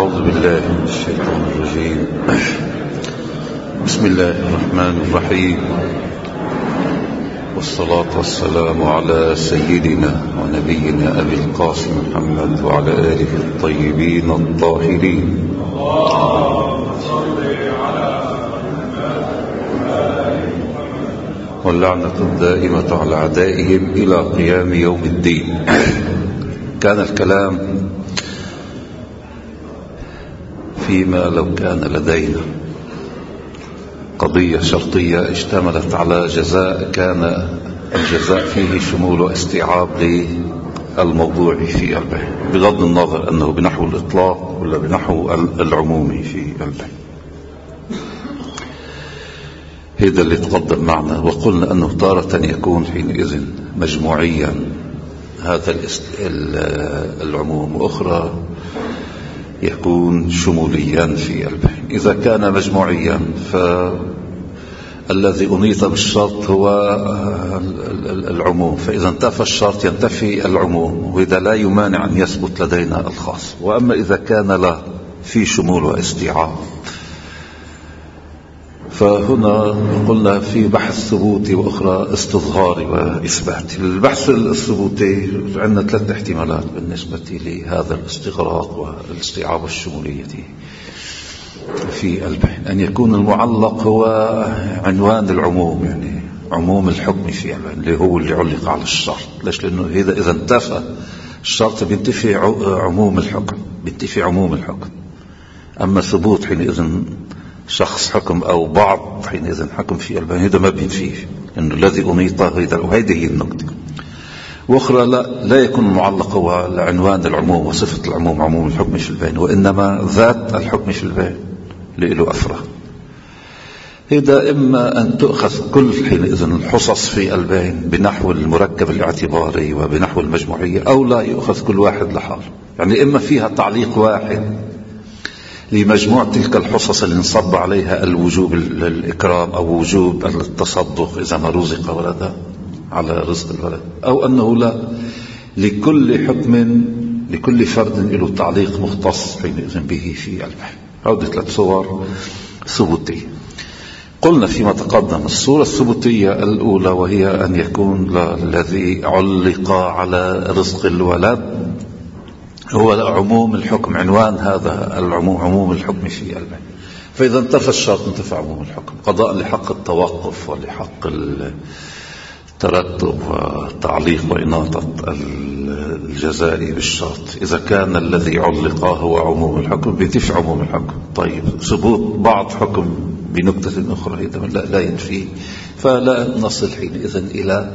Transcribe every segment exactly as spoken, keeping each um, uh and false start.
أعوذ بالله من الشيطان الرجيم. بسم الله الرحمن الرحيم، والصلاة والسلام على سيدنا ونبينا أبي القاسم محمد وعلى آله الطيبين الطاهرين. واللعنة الدائمة على أعدائهم إلى قيام يوم الدين. كان الكلام فيما لو كان لدينا قضية شرطية اشتملت على جزاء، كان الجزاء فيه شمول واستيعاب للموضوع في البيع، بغض النظر أنه بنحو الإطلاق ولا بنحو العمومي في البيع. هذا اللي تقدم معنا، وقلنا أنه تارة يكون حينئذ مجموعيا هذا العموم، وأخرى يكون شموليا في البيع. إذا كان مجموعيا فالذي أنيط بالشرط هو العموم، فإذا انتفى الشرط ينتفي العموم، وإذا لا يمانع أن يثبت لدينا الخاص. وأما إذا كان لا في شمول واستيعاب، فهنا قلنا في بحث ثبوتي وأخرى استظهاري وإثباتي. البحث الثبوتي عندنا ثلاث احتمالات بالنسبة لهذا الاستغراق والاستيعاب والشمولية في البيع. أن يكون المعلق هو عنوان العموم، يعني عموم الحكم في البيع اللي هو اللي علق على الشرط. ليش؟ لأنه إذا إذا انتفى الشرط بينتفي عموم الحكم، بينتفي عموم الحكم. أما ثبوت حينئذ شخص حكم أو بعض حينئذ حكم في البيع، هذا ما بينفيه، إنه الذي أنيطه هذا، وهذه هي النقطة. وأخرى لا لا يكون المعلق هو عنوان العموم وصفة العموم، عموم الحكم في البيع، وإنما ذات الحكم في البيع له أفراد. هذا إما أن تؤخذ كل حينئذ الحصص في البيع بنحو المركب الاعتباري وبنحو المجموعية، أو لا يؤخذ كل واحد لحاله. يعني إما فيها تعليق واحد لمجموع تلك الحصص اللي نصب عليها الوجوب الإكرام أو وجوب التصدق إذا ما رزق ولدا على رزق الولد، أو أنه لا، لكل حكم لكل فرد له تعليق مختص حينئذ به في البيع. هذه ثلاث صور ثبوتية. قلنا فيما تقدم الصورة الثبوتية الأولى، وهي أن يكون الذي علق على رزق الولد هو عموم الحكم، عنوان هذا العموم عموم الحكم في البيع. فإذا انتفى الشرط انتفى عموم الحكم، قضاء لحق التوقف ولحق الترتب وتعليق وإناطة الجزاء بالشرط. إذا كان الذي علق هو عموم الحكم بينتفي عموم الحكم. طيب، ثبوت بعض حكم بنكتة أخرى هذا لا, لا ينفي، فلا نصل حينئذ إلى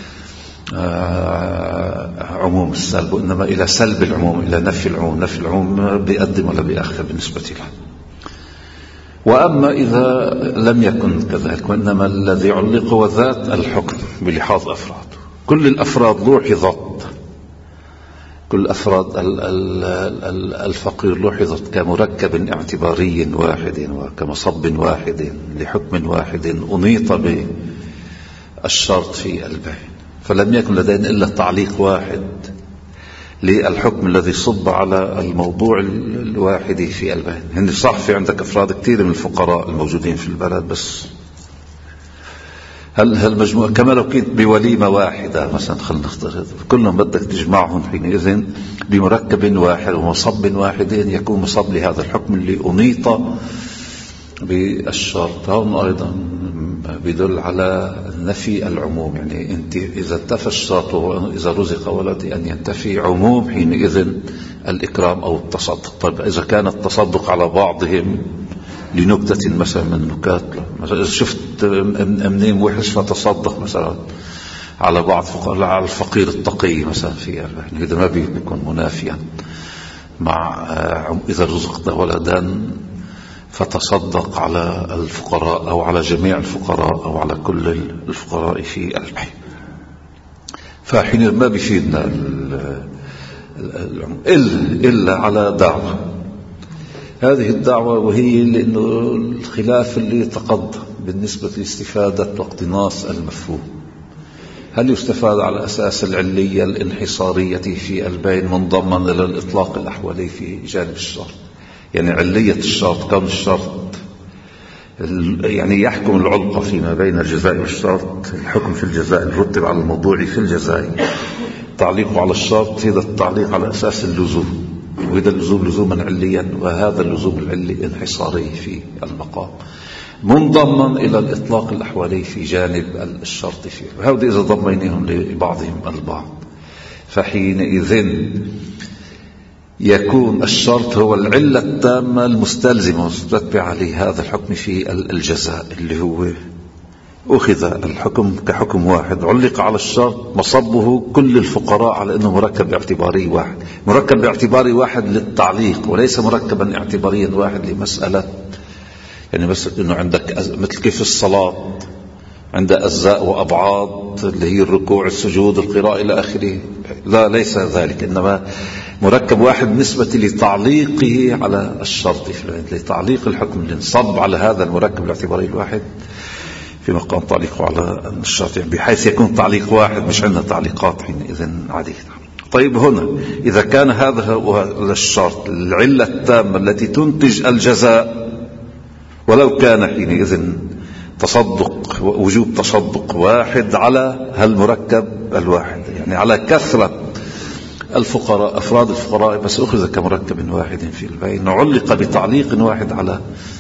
عموم السلب، وإنما إلى سلب العموم، إلى نفي العموم. نفي العموم بيقدم ولا بيأخر بالنسبة له. وأما إذا لم يكن كذلك، وإنما الذي علق هو ذات الحكم بلحاظ أفراد، كل الأفراد لوحظت، كل أفراد الفقير لوحظت كمركب اعتباري واحد وكمصب واحد لحكم واحد أنيط بالشرط في البيع. فلم يكن لدينا إلا تعليق واحد للحكم الذي صب على الموضوع الواحد في البيع. هن صح في عندك أفراد كثير من الفقراء الموجودين في البلد، بس هل هالمجموعة كما لو كنت بوليمة واحدة مثلا، خلينا نفترض كلهم بدك تجمعهم حينئذ بمركب واحد ومصب واحد يكون مصب لهذا الحكم اللي أنيط بالشرط. هون أيضا بيدل على نفي العموم، يعني انت إذا انتفى الشرط وإذا رزق ولدي أن ينتفي عموم حينئذ الإكرام أو التصدق. طيب، إذا كان التصدق على بعضهم لنكتة مثلا من نكات، مثلا شفت أمنين وحش فتصدق مثلا على بعض فقراء، على الفقير التقي مثلا في البيع، هذا ما بيكون منافيا مع إذا رزقت ولدا فتصدق على الفقراء أو على جميع الفقراء أو على كل الفقراء في البيع. فحين ما بيفيدنا إلا على دعوة، هذه الدعوة وهي لأنه الخلاف اللي تقدم بالنسبة لاستفادة واقتناص المفهوم. هل يستفاد على أساس العلية الانحصارية في البيع منضما إلى الإطلاق الأحولي في جانب الشرط؟ يعني علية الشرط، كون الشرط يعني يحكم العلقة فيما بين الجزاء والشرط، الحكم في الجزاء الرتب على الموضوع في الجزاء، تعليقه على الشرط هذا التعليق على أساس اللزوم، وهذا اللزوم لزوما عليا، وهذا اللزوم العلي انحصاري في المقام منضما إلى الإطلاق الأحوالي في جانب الشرط فيه. وهذا إذا ضمينهم لبعضهم البعض، فحينئذ يكون الشرط هو العلة التامة المستلزمة المتتبعة لهذا الحكم في الجزاء، اللي هو أخذ الحكم كحكم واحد علق على الشرط، مصبه كل الفقراء على أنه مركب باعتباري واحد، مركب باعتباري واحد للتعليق، وليس مركبا اعتباريا واحد لمسألة يعني بس أنه عندك مثل كيف الصلاة عندها أجزاء وأبعاد اللي هي الركوع السجود القراءة إلى آخره، لا ليس ذلك، إنما مركب واحد بالنسبة لتعليقه على الشرط، لتعليق الحكم اللي انصب على هذا المركب الاعتباري الواحد في مقام تعليقه على الشرط، يعني بحيث يكون تعليق واحد، مش عندنا تعليقات حينئذ عديدة. طيب هنا إذا كان هذا هو الشرط العلة التامة التي تنتج الجزاء، ولو كان حينئذ تصدق وجوب تصدق واحد على هالمركب الواحد، يعني على كثرة الفقراء أفراد الفقراء، بس أخذ كمركب واحد في البين، علق بتعليق واحد على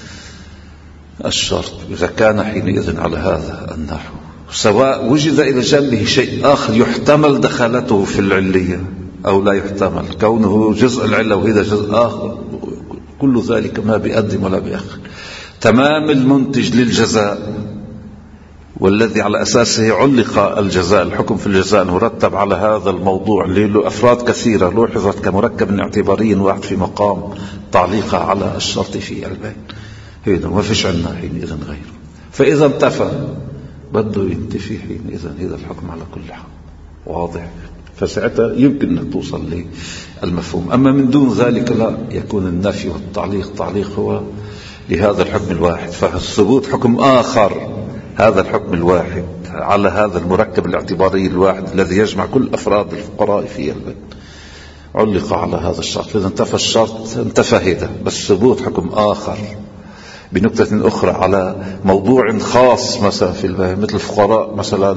الشرط، إذا كان حينئذ على هذا النحو، سواء وجد إلى جنبه شيء آخر يحتمل دخالته في العلية أو لا يحتمل، كونه جزء العلة وهذا جزء آخر، كل ذلك ما بيقدم ولا بيأخر. تمام المنتج للجزاء والذي على أساسه علق الجزاء، الحكم في الجزاء المرتب على هذا الموضوع اللي له أفراد كثيرة لوحظت كمركب اعتباري واحد في مقام تعليقها على الشرط في البين، هذا ما فيش عنا حينئذ غيره. فإذا انتفى بده ينتفي حينئذ هذا الحكم على كل حال واضح، فساعتها يمكن أن توصل للمفهوم. أما من دون ذلك لا، يكون النفي والتعليق تعليق هو لهذا الحكم الواحد، فالثبوت حكم آخر هذا الحكم الواحد على هذا المركب الاعتباري الواحد الذي يجمع كل أفراد الفقراء في البيت، علق على هذا الشرط، فإذا انتفى الشرط انتفى هذا، بس ثبوت حكم آخر بنكتة أخرى على موضوع خاص مثلا في البيت، مثل الفقراء مثلا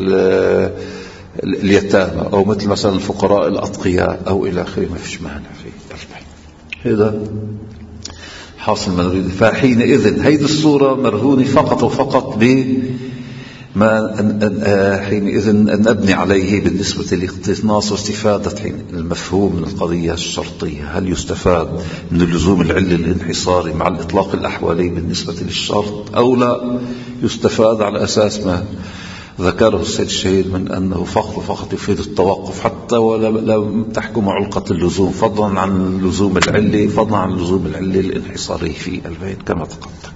اليتامى، أو مثل مثلا الفقراء الأتقياء أو إلى آخره، ما فيش مانع في البيت. هذا حاصل ما نريد. فحينئذ هيدي الصورة مرهونة فقط وفقط بما حينئذ أن أبني عليه بالنسبة لاقتناص واستفادة حين المفهوم من القضية الشرطية، هل يستفاد من اللزوم العلي الانحصاري مع الإطلاق الأحوالي بالنسبة للشرط أو لا يستفاد على أساس ما ذكره السيد الشهيد من أنه فقط فقط يفيد التوقف، حتى ولم تحكم علقة اللزوم، فضلا عن اللزوم العلي، فضلا عن اللزوم العلي الانحصاري في البين كما تقدم.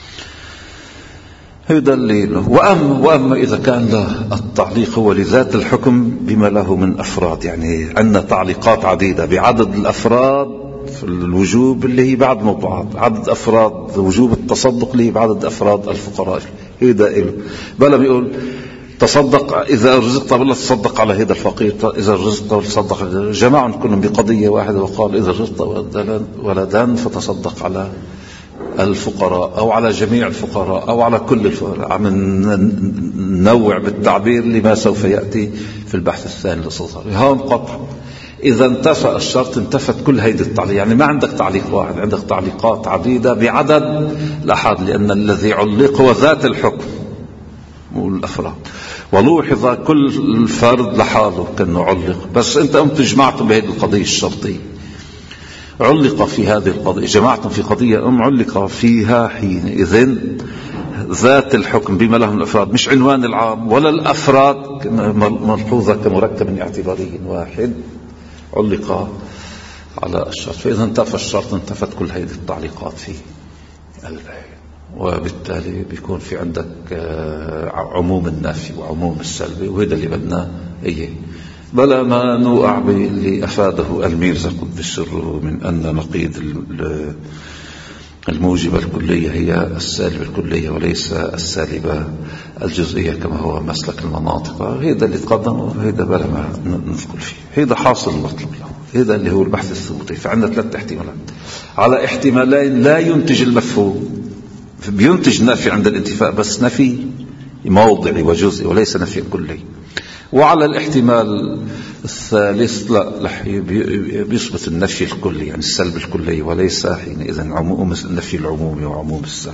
هذا اللي وأما, وأما إذا كان له التعليق هو لذات الحكم بما له من أفراد، يعني عندنا تعليقات عديدة بعدد الأفراد في الوجوب اللي هي بعد موضوعات، عدد أفراد وجوب التصدق اللي هي بعدد أفراد الفقراء، هذا إله بلا بيقول تصدق إذا رزقت بالله تصدق على هذا الفقير، إذا رزقت تصدق، جماعة كلهم بقضية واحدة، وقال إذا رزقت ولدان فتصدق على الفقراء أو على جميع الفقراء أو على كل الفقراء، عم ننوع بالتعبير لما سوف يأتي في البحث الثاني للصدر. هون قطع إذا انتفى الشرط انتفت كل هيدي التعليق، يعني ما عندك تعليق واحد، عندك تعليقات عديدة بعدد الأحد، لأن الذي علق هو ذات الحكم والأفراد، ولوحظ كل فرد لحاله كأنه علق، بس أنت قمت جمعتم بهذه القضية الشرطية، علق في هذه القضية، جمعتم في قضية أم علق فيها حينئذ ذات الحكم بما له من الأفراد، مش عنوان العام ولا الأفراد ملحوظة كمركب اعتباري واحد، علق على الشرط، فإذا انتفى الشرط انتفت كل هذه التعليقات في البيان، وبالتالي بيكون في عندك عموم النافي وعموم السلبي، وهذا اللي بدنا إيه، بلا ما نوقع باللي أفاده الميرزا قدس سره من أن نقيض الموجبة الكلية هي السالبة الكلية وليس السالبة الجزئية كما هو مسلك المناطق. هذا اللي تقدم وهذا بلا ما ندخل فيه، هذا حاصل المطلوب له، هذا اللي هو البحث الثبوتي. فعندنا ثلاث احتمالات على احتمالين لا ينتج المفهوم، بينتج نفي عند الانتفاء بس نفي موضعي وجزئي وليس نفي كلي. وعلى الاحتمال الثالث لا بيثبت النفي الكلي يعني السلب الكلي وليس حينئذ عموم النفي العمومي وعموم السلب.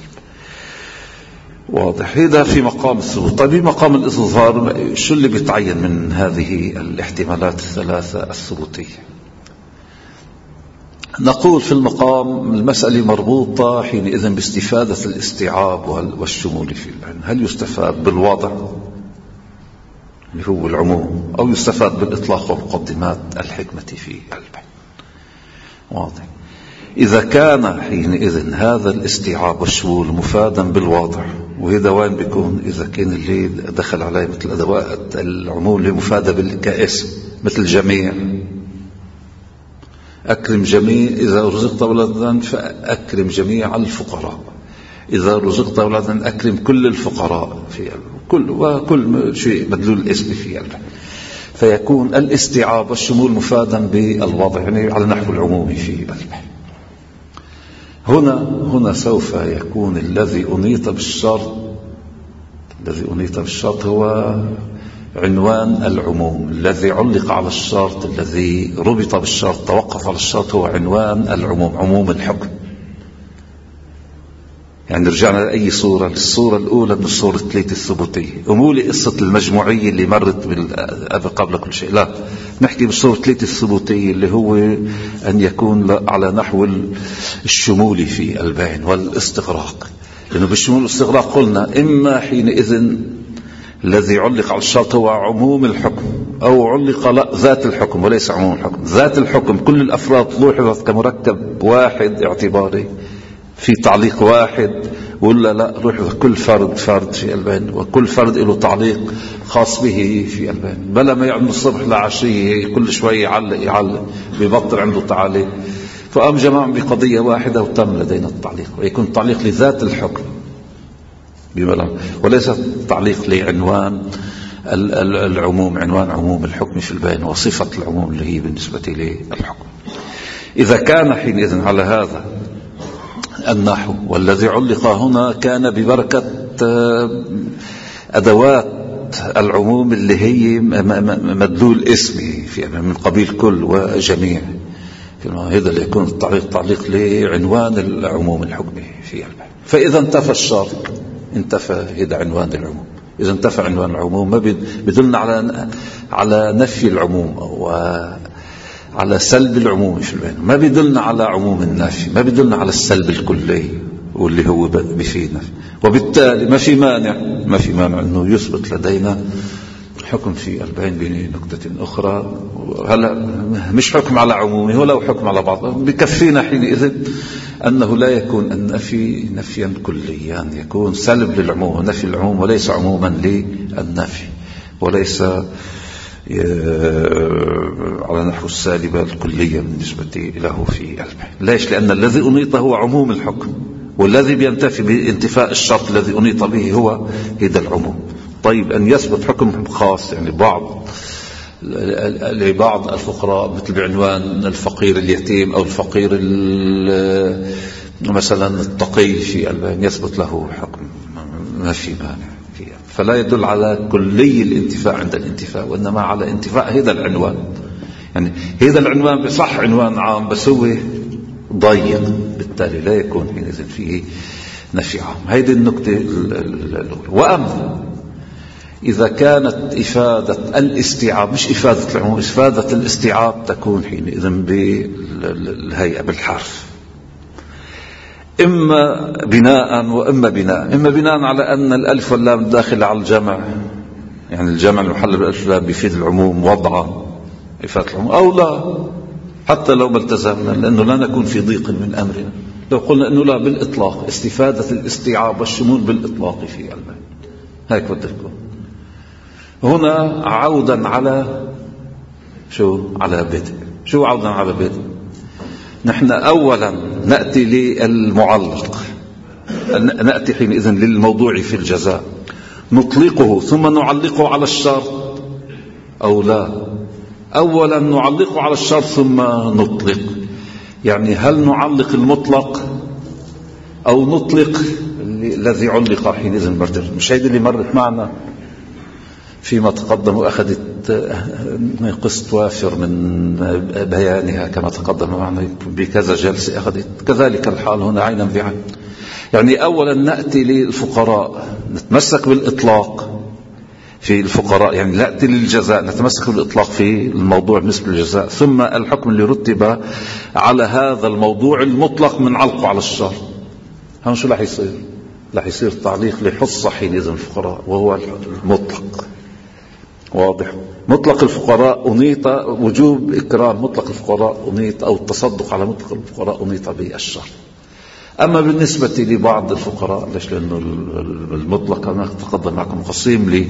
واضح؟ هذا في مقام الثبوت. طيب مقام الإظهار شو اللي بيتعين من هذه الاحتمالات الثلاثة الثبوتية؟ نقول في المقام المسألة مربوطة حينئذ باستفادة الاستيعاب والشمول في العلم. هل يستفاد بالوضع اللي هو العموم أو يستفاد بالإطلاق ومقدمات الحكمة في البحث؟ واضح. إذا كان حينئذ هذا الاستيعاب والشمول مفادا بالوضع، وهذا وين بيكون؟ إذا كان اللي دخل عليه مثل أدوات العموم اللي مفادة بالكاسم مثل جميع، أكرم جميع، إذا رزقت أولادا فأكرم جميع الفقراء، إذا رزقت أولادا أكرم كل الفقراء في كل وكل شيء مدلول الاسم في البحث. فيكون الاستيعاب والشمول مفادا بالوضع يعني على نحو العمومي في البحث. هنا هنا سوف يكون الذي أنيط بالشرط، الذي أنيط بالشرط هو عنوان العموم، الذي علق على الشرط، الذي ربط بالشرط توقف على الشرط هو عنوان العموم، عموم الحكم. يعني رجعنا لأي صورة، للصورة الأولى من الصورة الثلاثة الثبوتية. أمولي قصة المجموعية اللي مرت قبل كل شيء، لا نحكي بالصورة الثلاثة الثبوتية اللي هو أن يكون على نحو الشمول في البين والاستغراق. لأنه بالشمول والاستغراق قلنا إما حينئذ الذي علق على الشرط هو عموم الحكم أو علق لا ذات الحكم وليس عموم الحكم. ذات الحكم كل الأفراد لوحظت كمركب واحد اعتباري في تعليق واحد، ولا لا روح كل فرد فرد في البين وكل فرد له تعليق خاص به في البين، بلا ما يعمل الصبح لعشية كل شوية يعلق يعلق بيبطل عنده تعليق. فقام جماعة بقضية واحدة وتم لدينا التعليق، ويكون تعليق لذات الحكم وليس تعليق لعنوان العموم، عنوان عموم الحكم في البين وصفة العموم اللي هي بالنسبة للحكم. إذا كان حينئذ على هذا النحو والذي علق هنا كان ببركة أدوات العموم اللي هي مدلول اسمي في من قبيل كل وجميع، هذا اللي يكون التعليق تعليق لعنوان العموم الحكمي في البحث. فإذا انتفى الشرط انتفى هذا عنوان العموم. إذا انتفى عنوان العموم ما بيدلنا على على نفي العموم أو على سلب العموم في البين، ما بيدلنا على عموم النافي، ما بيدلنا على السلب الكلي واللي هو بفينا. وبالتالي ما في مانع ما في مانع انه يثبت لدينا حكم في البين بنقطة أخرى. هلا مش حكم على عمومه ولو حكم على بعضه بكفينا حينئذ أنه لا يكون النفي نفيا كليا، يكون سلب للعموم ونفي العموم وليس عموما للنفي وليس على نحو السالبة الكلية بالنسبة له في البحث. ليش؟ لأن الذي أنيط هو عموم الحكم، والذي بينتفي بانتفاء الشرط الذي أنيط به هو هذا العموم. طيب أن يثبت حكم خاص يعني بعض لبعض الفقراء مثل بعنوان الفقير اليتيم أو الفقير مثلا التقي في البين يثبت له حكم ما في مانع فيها. فلا يدل على كلي الانتفاع عند الانتفاع وإنما على انتفاع هذا العنوان. يعني هذا العنوان بصح عنوان عام بس هو ضيق، بالتالي لا يكون حينئذ فيه نفي عام. هذه النقطة الأولى. وأما إذا كانت إفادة الاستيعاب مش إفادة العموم، إفادة الاستيعاب تكون حينئذ بالهيئة بالحرف، إما بناء وإما بناء. إما بناء على أن الألف واللام داخل على الجمع، يعني الجمع المحل بالألف واللام بيفيد العموم وضعا إفادة العموم، أو لا حتى لو ما التزمنا لأنه لا نكون في ضيق من أمرنا لو قلنا أنه لا بالإطلاق استفادة الاستيعاب والشمول بالإطلاق في المعنى. هيك بدك تكون هنا عودا على شو على بدء. شو عودا على بدء؟ نحن أولا نأتي للمعلق، نأتي حينئذ للموضوع في الجزاء، نطلقه ثم نعلقه على الشرط أو لا؟ أولا نعلقه على الشرط ثم نطلق، يعني هل نعلق المطلق أو نطلق الذي علق حينئذ مرتين؟ مش هيدي اللي مرت معنا فيما تقدم وأخذت قسط وافر من بيانها كما تقدم معنا بكذا جلسة، أخذت كذلك الحال هنا عينا بعين. يعني أولا نأتي للفقراء نتمسك بالإطلاق في الفقراء، يعني نأتي للجزاء نتمسك بالإطلاق في الموضوع بالنسبة للجزاء، ثم الحكم اللي رتب على هذا الموضوع المطلق من علقه على الشرط. هون شو رح يصير؟ رح يصير تعليق لحصة حينئذ الفقراء وهو المطلق. واضح؟ مطلق الفقراء أنيط وجوب إكرام مطلق الفقراء أنيط، أو التصدق على مطلق الفقراء أنيط بالشرط. أما بالنسبة لبعض الفقراء، ليش؟ لأنه المطلق أنا تقدم معكم قسيم لي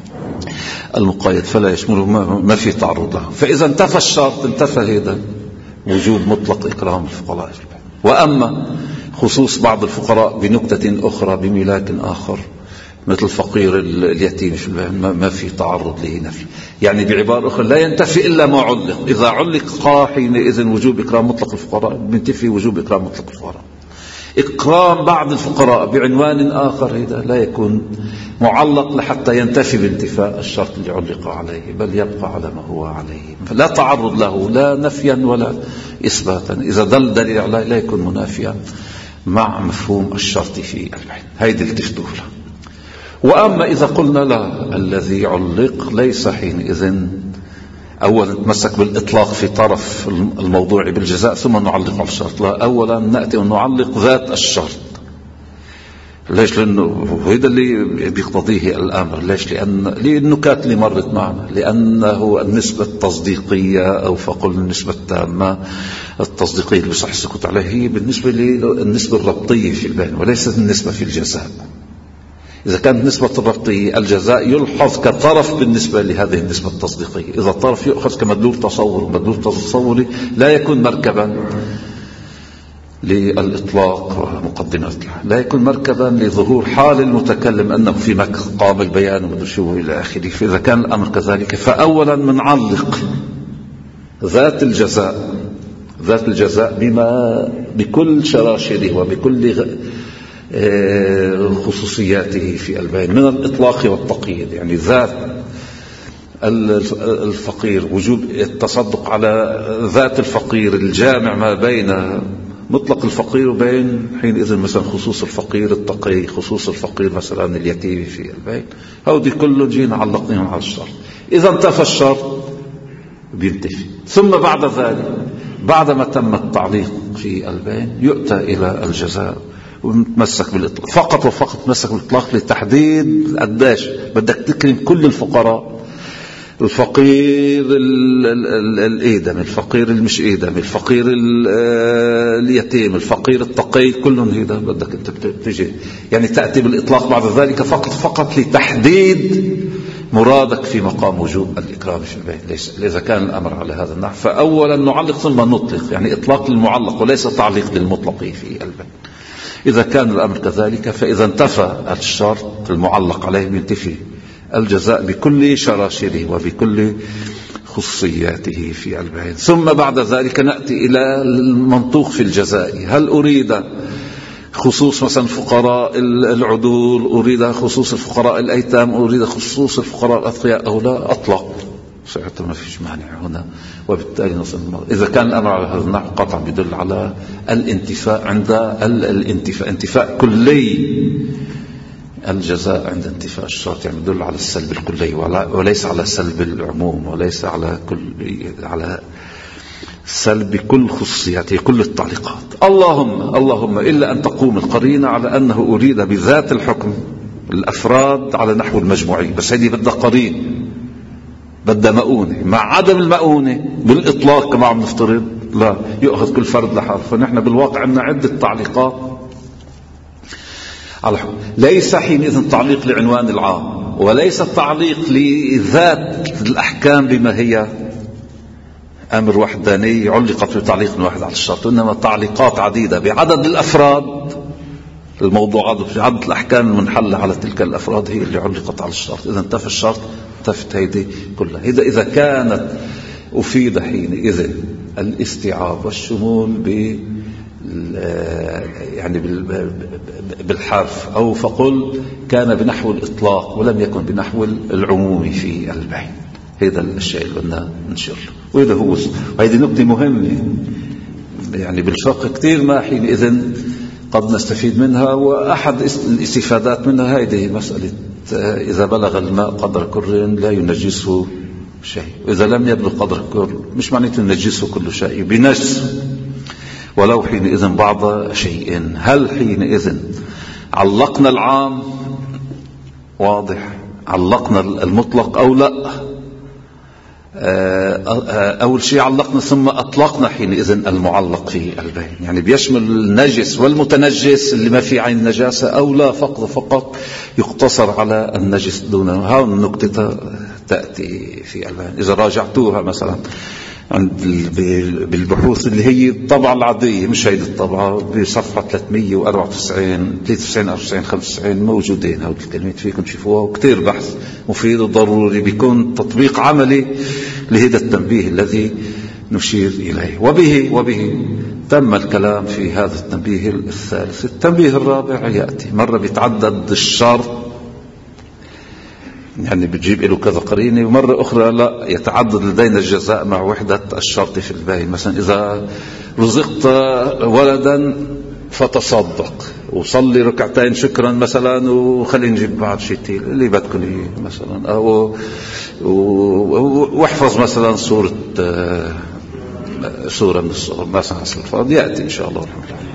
المقايد فلا يشمله، ما في تعرض له. فإذا انتفى الشرط انتفى هذا وجوب مطلق إكرام الفقراء. وأما خصوص بعض الفقراء بنكتة أخرى بملاك آخر مثل الفقير اليتيم ما في تعرض له نفي، يعني بعبارة أخرى لا ينتفي إلا ما علق. إذا علق حينئذ وجوب إكرام مطلق الفقراء بينتفي وجوب إكرام مطلق الفقراء. إكرام بعض الفقراء بعنوان آخر هذا لا يكون معلق لحتى ينتفي بانتفاء الشرط اللي علق عليه، بل يبقى على ما هو عليه، فلا تعرض له لا نفيا ولا إثباتا. إذا دل دليل عليه لا يكون منافيا مع مفهوم الشرط في البيان. هيدي التفتوه. وأما إذا قلنا لا، الذي علق ليس حينئذ أولا نتمسك بالإطلاق في طرف الموضوع بالجزاء ثم نعلق على الشرط، لا، أولا نأتي ونعلق ذات الشرط. ليش؟ لأنه هذا اللي بيقتضيه الأمر. ليش؟ لأن للنكات اللي مرت معنا، لأنه النسبة التصديقية أو فقل النسبة التامة التصديقية اللي بصح السكوت عليها هي بالنسبة للنسبة الربطية في البيان وليست النسبة في الجزاء. إذا كانت نسبة الربطية الجزاء يلحظ كطرف بالنسبة لهذه النسبة التصديقية، إذا الطرف يؤخذ كمدلول تصور، مدلول تصوري لا يكون مركبا للإطلاق ومقدمات، لا يكون مركبا لظهور حال المتكلم أنه في مقام البيان ومدرشوه إلى آخره. فإذا كان الأمر كذلك فأولا منعلق ذات الجزاء، ذات الجزاء بما بكل شراشره وبكل خصوصياته في البيان من الإطلاق والتقييد. يعني ذات الفقير وجوب التصدق على ذات الفقير الجامع ما بين مطلق الفقير وبين حينئذ مثلا خصوص الفقير التقي، خصوص الفقير مثلا اليتيم في البيت، هودي كله جينا علقناهم على الشرط. إذا انتفى الشرط بينتفي. ثم بعد ذلك بعدما تم التعليق في البيان يؤتى إلى الجزاء ونتمسك بالإطلاق فقط وفقط، تمسك بالإطلاق لتحديد قداش بدك تكرم كل الفقراء، الفقير الإيدم، الفقير المش إيدم، الفقير اليتيم، الفقير التقي، كلهم هذا بدك أنت تجي يعني تأتي بالإطلاق بعد ذلك فقط فقط لتحديد مرادك في مقام وجوب الإكرام في البيت. ليس إذا كان الأمر على هذا النحو فأولا نعلق ثم نطلق، يعني إطلاق للمعلق وليس تعليق للمطلق في البيت. إذا كان الأمر كذلك فإذا انتفى الشرط المعلق عليه بينتفي الجزاء بكل شراشره وبكل خصوصياته في البيان. ثم بعد ذلك نأتي إلى المنطوق في الجزاء، هل أريد خصوص مثلا فقراء العدول، أريد خصوص الفقراء الأيتام، أريد خصوص الفقراء الأتقياء أو لا؟ أطلق ساعتها ما فيش مانع هنا. وبالتالي نصل إذا كان الأمر على هذا النحو قطعا يدل على الانتفاء عند الانتفاء انتفاء كلي الجزاء عند انتفاء الشرط، يعني يدل على السلب الكلي وليس على سلب العموم وليس على كل على سلب كل خصوصياته كل التعليقات. اللهم اللهم إلا أن تقوم القرينة على أنه أريد بذات الحكم الأفراد على نحو المجموعي، بس هذه بدها قرين بدها مؤونة. مع عدم المؤونة بالإطلاق كما عم نفترض لا يؤخذ كل فرد لحاله. فنحن بالواقع عندنا عدة تعليقات على حكم، ليس حينئذ تعليق لعنوان العام وليس تعليق لذات الأحكام بما هي أمر وحداني علقت بتعليق واحد على الشرط، إنما تعليقات عديدة بعدد الأفراد الموضوعات بعدد الأحكام المنحلة على تلك الأفراد هي اللي علقت على الشرط. إذا انتفى الشرط انتفت هيدي كلها. إذا إذا كانت أفيد حينئذ الاستيعاب والشمول ب يعني بالحرف، أو فقل كان بنحو الإطلاق ولم يكن بنحو العموم في البين. هذا الشيء اللي بدنا نشير له، وهذا هو. وهذه نقطة مهمة يعني بالفقه كثير ما حينئذ قد نستفيد منها. وأحد الاستفادات منها هذه مسألة إذا بلغ الماء قدر كر لا ينجسه شيء، وإذا لم يبلغ قدر كر مش معناته ينجسه كل شيء، بنجس ولو حينئذ بعض شيء. هل حينئذ علقنا العام؟ واضح. علقنا المطلق أو لا؟ أول شيء علقنا ثم أطلقنا حينئذ المعلق في البين، يعني بيشمل النجس والمتنجس اللي ما في عين نجاسة، أو لا فقط فقط يقتصر على النجس دونه. هذه النقطة تأتي في البين. إذا راجعتوها مثلا عند بالبحوث اللي هي الطبعة العادية، مش هيدي الطبعة، بصفحة ثلاثمية وأربعة وتسعين ثلاثة وتسعين أربعة وتسعين خمسة وتسعين موجودين هؤلاء الكلمات، فيكم تشوفوها. وكتير بحث مفيد وضروري، بيكون تطبيق عملي لهذا التنبيه الذي نشير إليه. وبه وبه تم الكلام في هذا التنبيه الثالث. التنبيه الرابع يأتي مرة بيتعدد الشرط، يعني بتجيب له كذا قرينة، ومرة أخرى لا، يتعدد لدينا الجزاء مع وحدة الشرط في البين. مثلا إذا رزقت ولدا فتصدق وصلي ركعتين شكرا مثلا، وخلي نجيب بعض شيء اللي بدكم مثلا، أو واحفظ مثلا سورة سورة من السور مثلا. يأتي إن شاء الله.